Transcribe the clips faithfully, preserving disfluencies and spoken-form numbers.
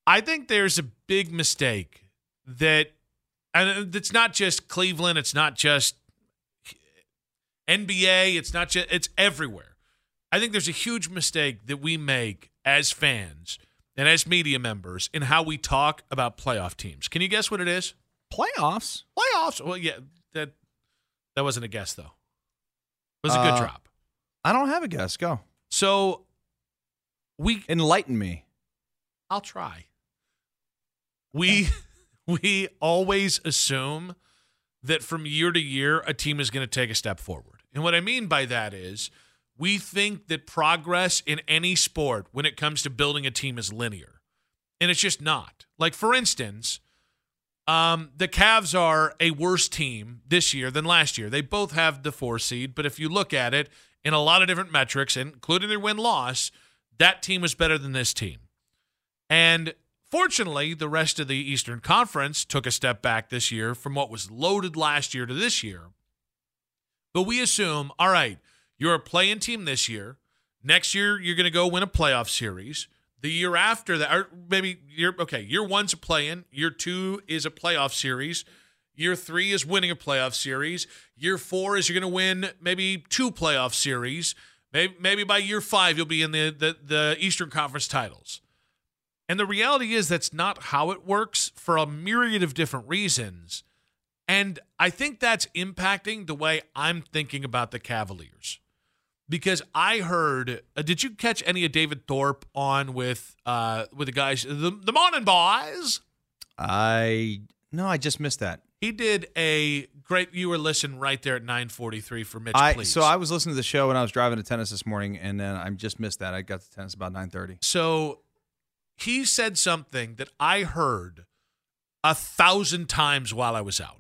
I think there's a big mistake that, and it's not just Cleveland, it's not just N B A, it's not just, it's everywhere. I think there's a huge mistake that we make as fans and as media members in how we talk about playoff teams. Can you guess what it is? Playoffs? Playoffs. Well, yeah, that that wasn't a guess, though. It was a good Uh, drop. I don't have a guess. Go. So we Enlighten me. I'll try. We we always assume that from year to year a team is going to take a step forward. And what I mean by that is we think that progress in any sport when it comes to building a team is linear. And it's just not. Like, for instance, um, the Cavs are a worse team this year than last year. They both have the four seed, but if you look at it in a lot of different metrics, including their win-loss, that team was better than this team. And fortunately, the rest of the Eastern Conference took a step back this year from what was loaded last year to this year. But we assume, all right, you're a play-in team this year. Next year, you're going to go win a playoff series. The year after that, or maybe year, okay, year one's a play-in. Year two is a playoff series. Year three is winning a playoff series. Year four is you're going to win maybe two playoff series. Maybe, maybe by year five, you'll be in the, the, the Eastern Conference titles. And the reality is that's not how it works for a myriad of different reasons. And I think that's impacting the way I'm thinking about the Cavaliers. Because I heard, uh, did you catch any of David Thorpe on with uh, with the guys, the, the Morning Boys? I, no, I just missed that. He did a great, you were listening right there at nine forty-three for Mitch, I, please. so I was listening to the show when I was driving to tennis this morning, and then I just missed that. I got to tennis about nine thirty. So he said something that I heard a thousand times while I was out.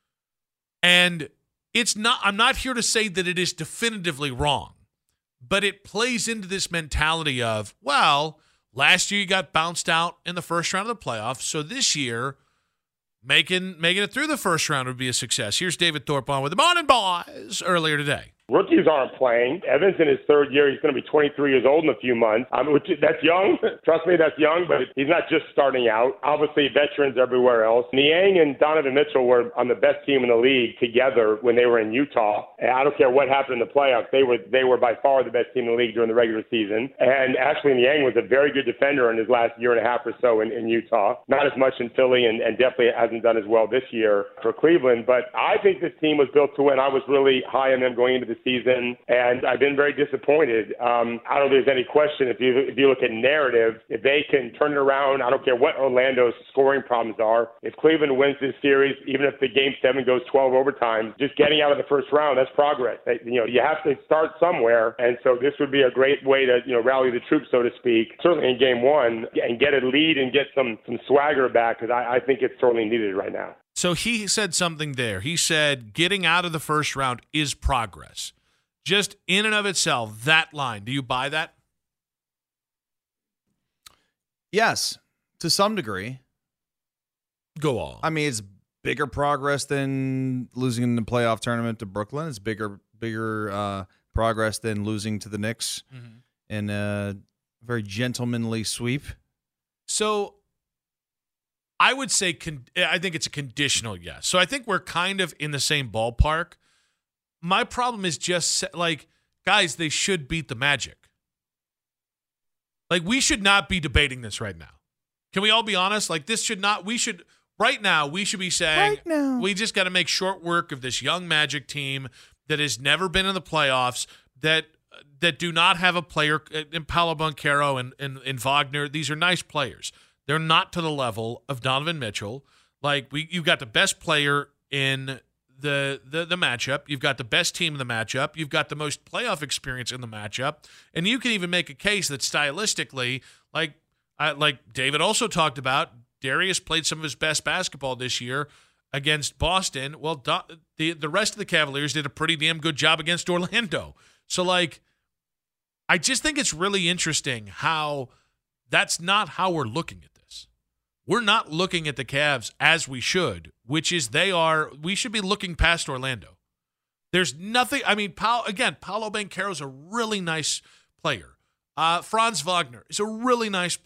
And it's not, I'm not here to say that it is definitively wrong, but it plays into this mentality of, well, last year you got bounced out in the first round of the playoffs, so this year making making it through the first round would be a success. Here's David Thorpe on with the Morning Boys earlier today. Rookies aren't playing. Evans in his third year. He's going to be twenty-three years old in a few months. I mean, which, that's young. Trust me, that's young, but he's not just starting out. Obviously, veterans everywhere else. Niang and Donovan Mitchell were on the best team in the league together when they were in Utah. And I don't care what happened in the playoffs. They were they were by far the best team in the league during the regular season. And actually, Niang was a very good defender in his last year and a half or so in, in Utah. Not as much in Philly, and, and definitely hasn't done as well this year for Cleveland. But I think this team was built to win. I was really high on them going into the season. And I've been very disappointed. Um, I don't think there's any question if you if you look at narrative, if they can turn it around, I don't care what Orlando's scoring problems are. If Cleveland wins this series, even if the game seven goes twelve overtime, just getting out of the first round, that's progress. You know, you have to start somewhere. And so this would be a great way to, you know, rally the troops, so to speak, certainly in game one, and get a lead and get some, some swagger back, because I, I think it's certainly needed right now. So he said something there. He said getting out of the first round is progress. Just in and of itself, that line, do you buy that? Yes, to some degree. Go on. I mean, it's bigger progress than losing in the playoff tournament to Brooklyn. It's bigger bigger uh, progress than losing to the Knicks mm-hmm. in a very gentlemanly sweep. So I would say con- I think it's a conditional yes. So I think we're kind of in the same ballpark. My problem is just, like, guys, they should beat the Magic. Like, we should not be debating this right now. Can we all be honest? Like, this should not, we should, right now, we should be saying, right now. We just got to make short work of this young Magic team that has never been in the playoffs, that that do not have a player, in Paolo Banchero and, and, and Wagner. These are nice players. They're not to the level of Donovan Mitchell. Like, we, you've got the best player in The, the the matchup. You've got the best team in the matchup. You've got the most playoff experience in the matchup. And you can even make a case that stylistically, like uh, like David also talked about, Darius played some of his best basketball this year against Boston. Well, Do- the, the rest of the Cavaliers did a pretty damn good job against Orlando. So, like, I just think it's really interesting how that's not how we're looking at this. We're not looking at the Cavs as we should, which is they are, we should be looking past Orlando. There's nothing, I mean, Paolo, again, Paolo Banchero is a really nice player. Uh, Franz Wagner is a really nice player.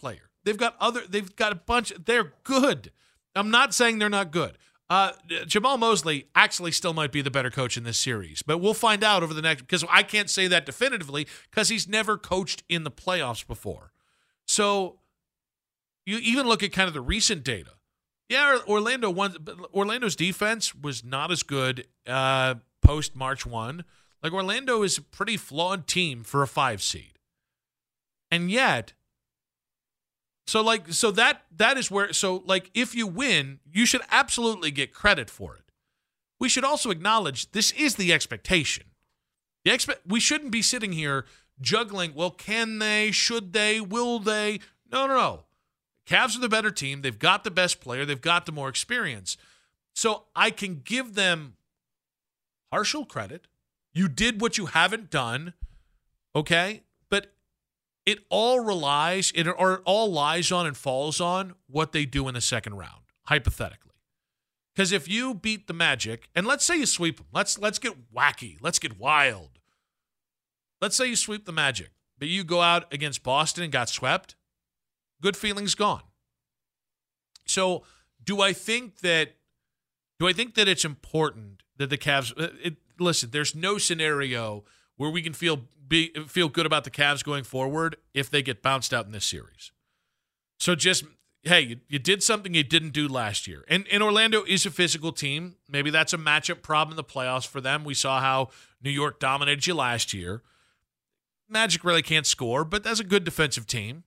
They've got other. They've got a bunch. They're good. I'm not saying they're not good. Uh, Jamal Mosley actually still might be the better coach in this series, but we'll find out over the next, because I can't say that definitively because he's never coached in the playoffs before. So you even look at kind of the recent data. Yeah, Orlando won. Orlando's defense was not as good uh, post March first. Like, Orlando is a pretty flawed team for a five seed, and yet. So like so that that is where so like if you win, you should absolutely get credit for it. We should also acknowledge this is the expectation. The expe- we shouldn't be sitting here juggling, well, can they, should they, will they? No, no, no. Cavs are the better team. They've got the best player. They've got the more experience. So I can give them partial credit. You did what you haven't done, okay? But it all relies, it or all lies on and falls on what they do in the second round, hypothetically. Because if you beat the Magic, and let's say you sweep them, let's let's get wacky, let's get wild. Let's say you sweep the Magic, but you go out against Boston and got swept, good feelings gone. So do I think that do I think that it's important that the Cavs it, listen, there's no scenario where we can feel be feel good about the Cavs going forward if they get bounced out in this series. So just, hey, you, you did something you didn't do last year. And, and Orlando is a physical team. Maybe that's a matchup problem in the playoffs for them. We saw how New York dominated you last year. Magic really can't score, but that's a good defensive team.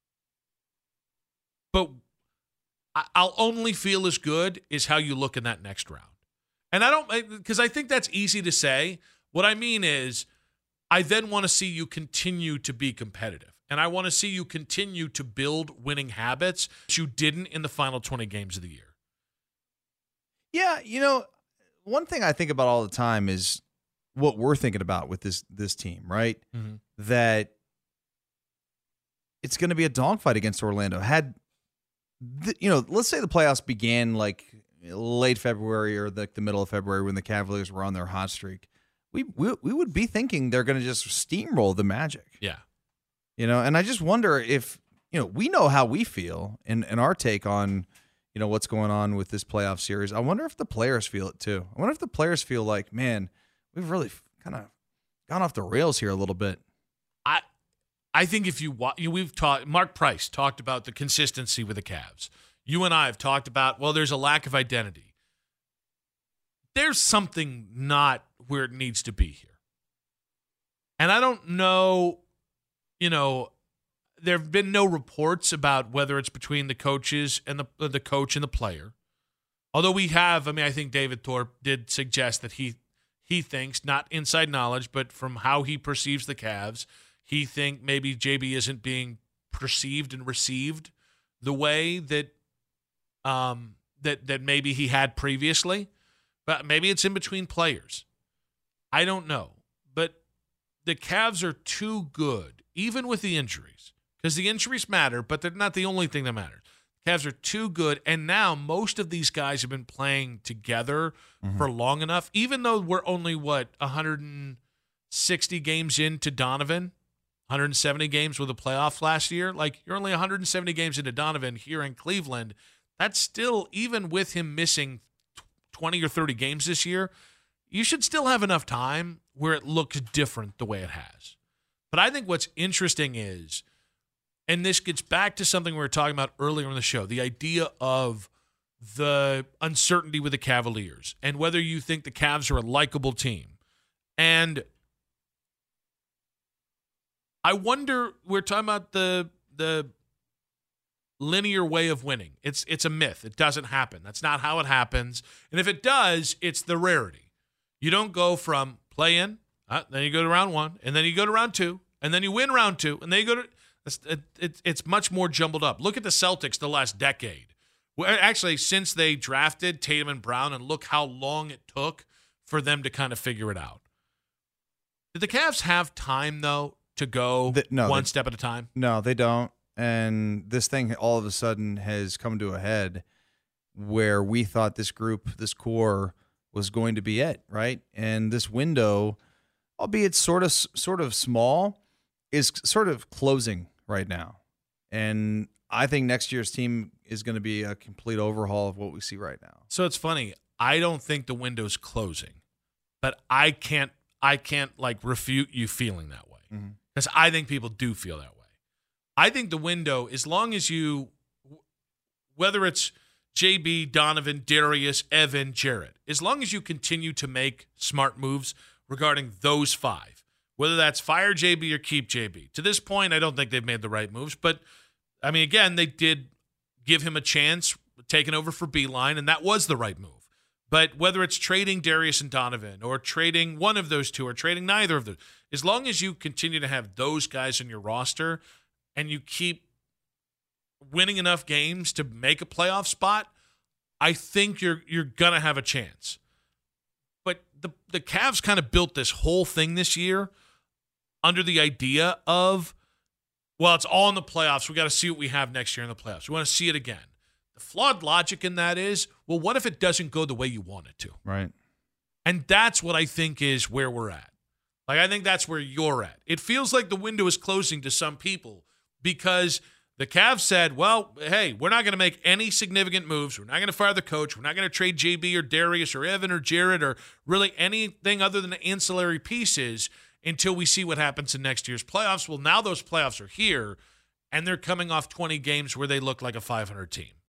But I, I'll only feel as good as how you look in that next round. And I don't, because I think that's easy to say. What I mean is, I then want to see you continue to be competitive. And I want to see you continue to build winning habits that you didn't in the final twenty games of the year. Yeah, you know, one thing I think about all the time is what we're thinking about with this this team, right? Mm-hmm. That it's going to be a dogfight against Orlando. Had, the, you know, let's say the playoffs began like late February or like the middle of February when the Cavaliers were on their hot streak. We, we we would be thinking they're going to just steamroll the Magic. Yeah. You know, and I just wonder if, you know, we know how we feel and, and our take on, you know, what's going on with this playoff series. I wonder if the players feel it too. I wonder if the players feel like, man, we've really kind of gone off the rails here a little bit. I I think if you, we've talked, Mark Price talked about the consistency with the Cavs. You and I have talked about, well, there's a lack of identity. There's something not where it needs to be here. And I don't know, you know, there have been no reports about whether it's between the coaches and the the coach and the player. Although we have, I mean, I think David Thorpe did suggest that he he thinks, not inside knowledge, but from how he perceives the Cavs, he think maybe J B isn't being perceived and received the way that um that that maybe he had previously. But maybe it's in between players. I don't know. But the Cavs are too good, even with the injuries, because the injuries matter, but they're not the only thing that matters. The Cavs are too good, and now most of these guys have been playing together mm-hmm. for long enough, even though we're only, what, one hundred sixty games into Donovan, one hundred seventy games with the playoffs last year. Like, you're only one hundred seventy games into Donovan here in Cleveland. That's still, even with him missing twenty or thirty games this year, you should still have enough time where it looks different the way it has. But I think what's interesting is, and this gets back to something we were talking about earlier in the show, the idea of the uncertainty with the Cavaliers and whether you think the Cavs are a likable team. And I wonder, we're talking about the the linear way of winning. It's it's a myth. It doesn't happen. That's not how it happens. And if it does, it's the rarity. You don't go from play-in, uh, then you go to round one, and then you go to round two, and then you win round two, and then you go to – it, it, it's much more jumbled up. Look at the Celtics the last decade. Well, actually, since they drafted Tatum and Brown, and look how long it took for them to kind of figure it out. Did the Cavs have time, though, to go the, no, one they, step at a time? No, they don't. And this thing all of a sudden has come to a head where we thought this group, this core, was going to be it, right? And this window, albeit sort of sort of small, is sort of closing right now. And I think next year's team is going to be a complete overhaul of what we see right now. So it's funny. I don't think the window's closing, but I can't I can't like refute you feeling that way because mm-hmm. I think people do feel that way. I think the window, as long as you, whether it's J B, Donovan, Darius, Evan, Jarrett, as long as you continue to make smart moves regarding those five, whether that's fire J B or keep J B. To this point, I don't think they've made the right moves, but I mean, again, they did give him a chance, taking over for Beeline, and that was the right move. But whether it's trading Darius and Donovan or trading one of those two or trading neither of those, as long as you continue to have those guys on your roster and you keep winning enough games to make a playoff spot, I think you're you're going to have a chance. But the, the Cavs kind of built this whole thing this year under the idea of, well, it's all in the playoffs. We got to see what we have next year in the playoffs. We want to see it again. The flawed logic in that is, well, what if it doesn't go the way you want it to? Right. And that's what I think is where we're at. Like, I think that's where you're at. It feels like the window is closing to some people because the Cavs said, well, hey, we're not going to make any significant moves. We're not going to fire the coach. We're not going to trade J B or Darius or Evan or Jarrett or really anything other than the ancillary pieces until we see what happens in next year's playoffs. Well, now those playoffs are here, and they're coming off twenty games where they look like a five hundred team.